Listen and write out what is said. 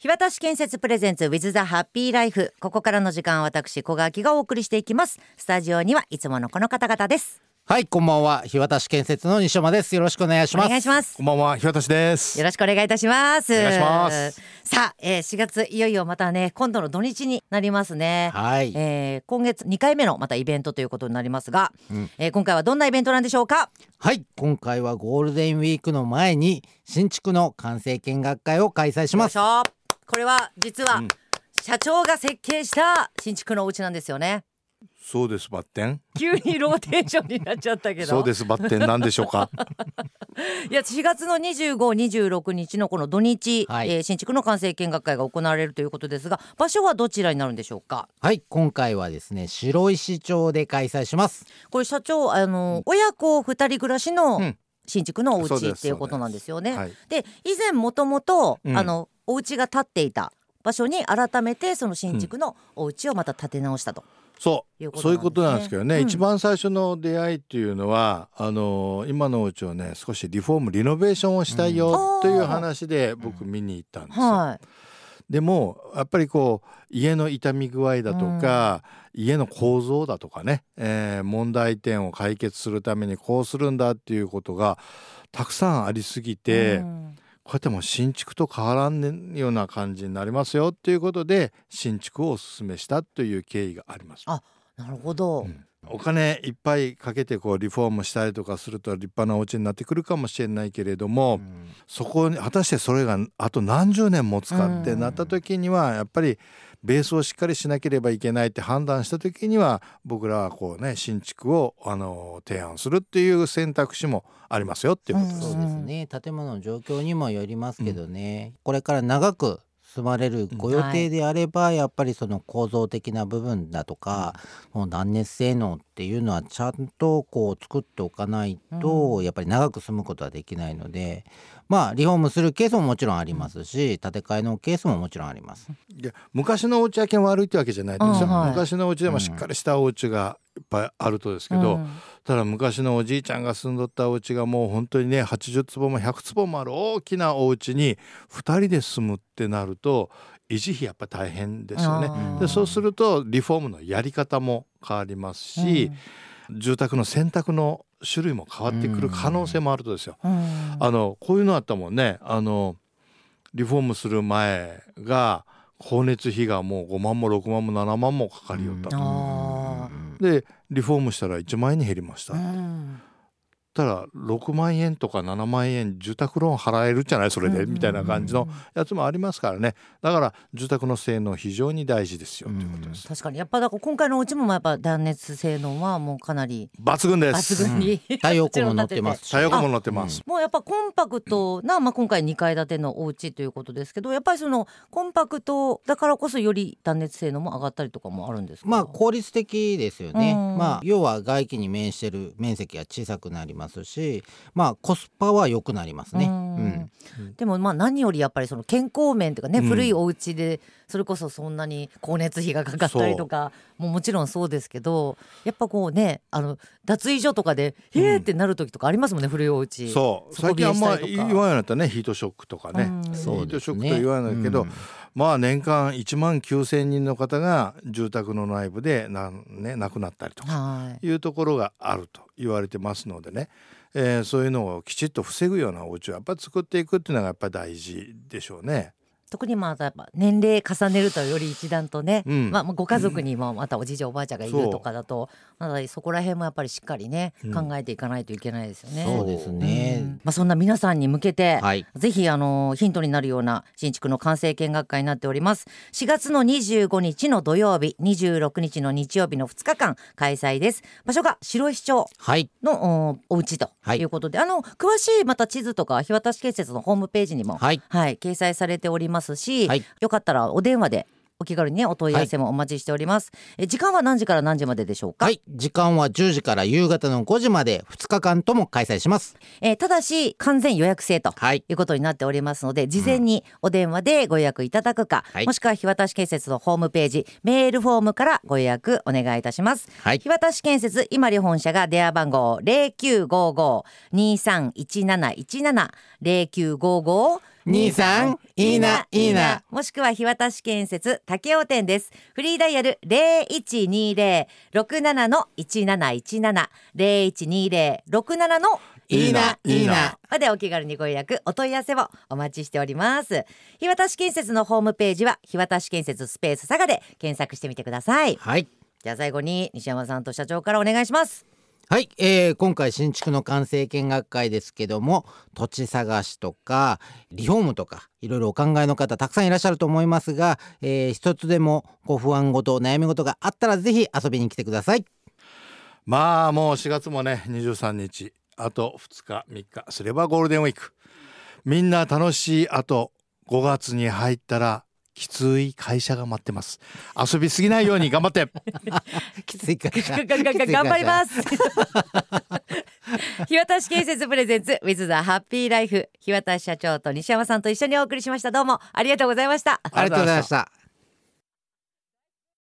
日渡建設プレゼンツ with the happy life。 ここからの時間は私小川木がお送りしていきます。スタジオにはいつものこの方々です。 はい、こんばんは。日渡建設の西山です。よろしくお願いします。 お願いします。 こんばんは、日渡です。 よろしくお願いいたします。 お願いします。 さあ、4月いよいよまたね、今度の土日になりますね。 はい、 今月2回目のまたイベントということになりますが、今回はどんなイベントなんでしょうか？ はい、今回はゴールデンウィークの前に新築の完成見学会を開催します。 これは実は社長が設計した新築のお家なんですよね。 そうです。バッテン急にローテーションになっちゃったけどそうです。バッテンなんでしょうかいや、4月の25、26日のこの土日、新築の完成見学会が行われるということですが、場所はどちらになるんでしょうか？ はい、今回はですね、白石町で開催します。 これ社長、親子2人暮らしの新築のお家っていうことなんですよね。で、以前もともとお家が建っていた場所に改めてその新築のお家をまた建て直したと、 そういうことなんですけどね、一番最初の出会いっていうのは今のお家をね、少しリフォームリノベーションをしたいよという話で僕見に行ったんですよ。でもやっぱりこう家の傷み具合だとか、家の構造だとかね、問題点を解決するためにこうするんだっていうことがたくさんありすぎて、こうやってもう新築と変わらんような感じになりますよっていうことで新築をお勧めしたという経緯があります。 あ、なるほど、 お金いっぱいかけてこうリフォームしたりとかすると立派なお家になってくるかもしれないけれども、そこに果たしてそれがあと何十年持つかってなった時には、やっぱりベースをしっかりしなければいけないって判断した時には、僕らはこうね、新築を提案するっていう選択肢もありますよっていうことです。 そうですね、建物の状況にもよりますけどね、これから長く住まれるご予定であれば、やっぱりその構造的な部分だとか、もう断熱性能っていうのはちゃんとこう作っておかないと、やっぱり長く住むことはできないので、リフォームするケースももちろんありますし、建て替えのケースももちろんあります。 いや、昔のお家だけ悪いってわけじゃないですよ、昔のお家でもしっかりしたお家がいっぱいあるとですけど、ただ昔のおじいちゃんが住んどったお家がもう本当にね、80坪も100坪もある大きなお家に2人で住むってなると維持費やっぱ大変ですよね。でそうするとリフォームのやり方も変わりますし、住宅の選択の種類も変わってくる可能性もあるとですよ、こういうのあったもんね。リフォームする前が光熱費がもう5万も6万も7万もかかりよったと。でリフォームしたら1万円に減りました、たら6万円とか7万円住宅ローン払えるじゃないそれで、みたいな感じのやつもありますからね。だから住宅の性能非常に大事ですよということです。 確かにやっぱだから今回のお家もやっぱ断熱性能はもうかなり抜群です。 抜群に、 太陽光も乗ってますし、 太陽光も乗ってます。 もうやっぱコンパクトな、今回2階建てのお家ということですけど、やっぱりそのコンパクトだからこそより断熱性能も上がったりとかもあるんですか？ 効率的ですよね。要は外気に面してる面積が小さくなりますし、コスパは良くなりますね。 でも何よりやっぱりその健康面というかね、古いお家でそれこそそんなに光熱費がかかったりとかもちろんそうですけど、やっぱこうね、脱衣所とかでってなる時とかありますもんね、古いお家。 そう最近は言わないようになったね、ヒートショックとかね、ヒートショックと言わないけど、年間1万9,000人の方が住宅の内部で亡くなったりとかいうところがあると言われてますのでね、そういうのをきちっと防ぐようなお家をやっぱり作っていくっていうのがやっぱり大事でしょうね。 特にやっぱ年齢重ねるとより一段とね、ご家族にもまたおじいちゃんおばあちゃんがいるとかだと、そこら辺もやっぱりしっかりね、考えていかないといけないですよね。 そうですね。 そんな皆さんに向けて、ぜひヒントになるような新築の完成見学会になっております。4月の25日の土曜日、26日の日曜日の2日間開催です。場所が白石町のお家ということで、詳しいまた地図とか日渡建設のホームページにも、掲載されておりますし、よかったらお電話でお気軽にね、お問い合わせもお待ちしております。時間は何時から何時まででしょうか？ 時間は10時から夕方の5時まで2日間とも開催します。 ただし完全予約制ということになっておりますので、事前にお電話でご予約いただくか、もしくは日渡建設のホームページメールフォームからご予約お願いいたします。日渡建設今里本社が電話番号 0955-231717 0955 23いいないいな。 もしくは日渡し建設竹尾店です。フリーダイヤル 0120-67-1717 0120-67 いいないいなまでお気軽にご予約お問い合わせをお待ちしております。日渡し建設のホームページは日渡し建設スペース佐賀で検索してみてください。 はい。 じゃあ最後に西山さんと社長からお願いします。 はい、今回新築の完成見学会ですけども、土地探しとかリフォームとかいろいろお考えの方たくさんいらっしゃると思いますが、一つでもご不安ごと悩み事があったらぜひ遊びに来てください。 まあもう4月もね23日あと2日3日すればゴールデンウィーク、みんな楽しい。あと5月に入ったらきつい会社が待ってます。遊びすぎないように頑張ってきつい会社頑張ります日渡し建設プレゼンツ With the Happy Life、 日渡し社長と西山さんと一緒にお送りしました。どうもありがとうございました。 ありがとうございました。